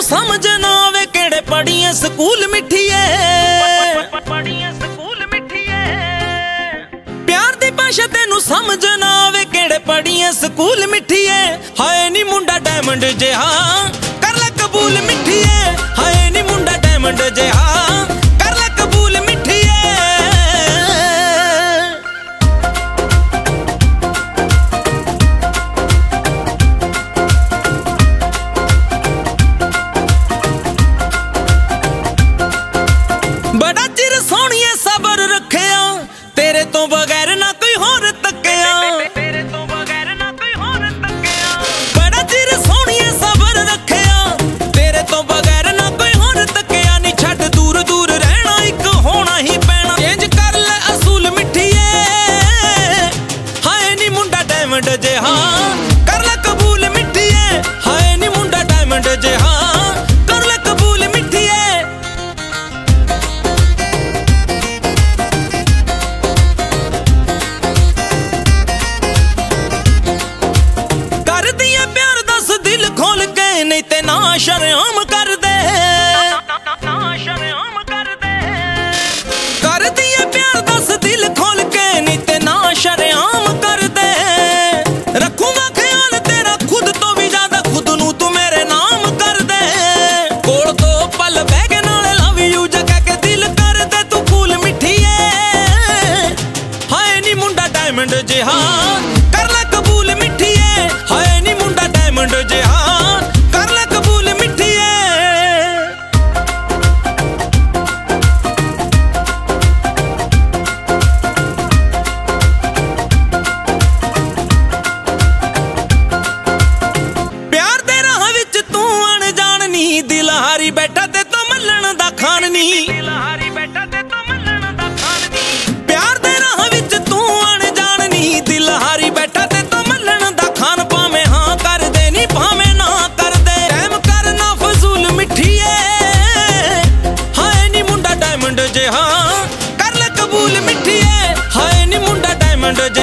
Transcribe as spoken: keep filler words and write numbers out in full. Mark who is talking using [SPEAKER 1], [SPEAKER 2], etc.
[SPEAKER 1] समझ ना आवे केड़े पढ़िए स्कूल मिठिए पढ़िए स्कूल मिठिए प्यार दी भाषा तेनू समझ ना आवे केड़े पढ़िए स्कूल मिठिए हाय नी मुंडा डायमंड जिहा कर ले कबूल मिठिए हाय नी मुंडा डायमंड जिहा कर ले कबूल मिठिए बड़ा चिर सोहणिए सबर रखिया तेरे तो बगैर ना कोई होर तकिया तेरे तो बगैर ना कोई होर तकिया बड़ा चिर सोहणिए सबर रखिया तेरे तो बगैर ना कोई होर तकिया नी छड्ड दूर दूर रहना एक होना ही पैना चेंज कर ले असूल मिठिए हाय नी मुंडा डायमंड जिहा कर ले कबूल मिठिए हाय नी मुंडा डायमंड जिहा कर ले कबूल मिठिए नहीं ते ना शर्म कर दे ना शर्म कर दे कर दिए प्यार दस दिल खोल के नहीं ते ना शर्म कर दे रखूंगा ख्याल तेरा खुद तो भी ज्यादा खुद नू तू मेरे नाम कर दे कोल तो पल बह के नाल लव यू जगह के दिल कर दे तू फूल मिठिए हाय नी मुंडा डायमंड जिहा कर ले कबूल मिठिए हाय नी मुंडा डायमंड जिहा बैठा ते तो मल्लण दा खान नी दिलहारी बैठा ते तो मल्लण दा खान नी प्यार दे राह विच तू अण जान नी दिलहारी बैठा ते तो मल्लण दा खान भावें हां कर दे नी भावें ना कर दे टाइम करना फजूल मिठिए हाय नी मुंडा डायमंड जिहा कर ले कबूल मिठिए हाय नी मुंडा डायमंड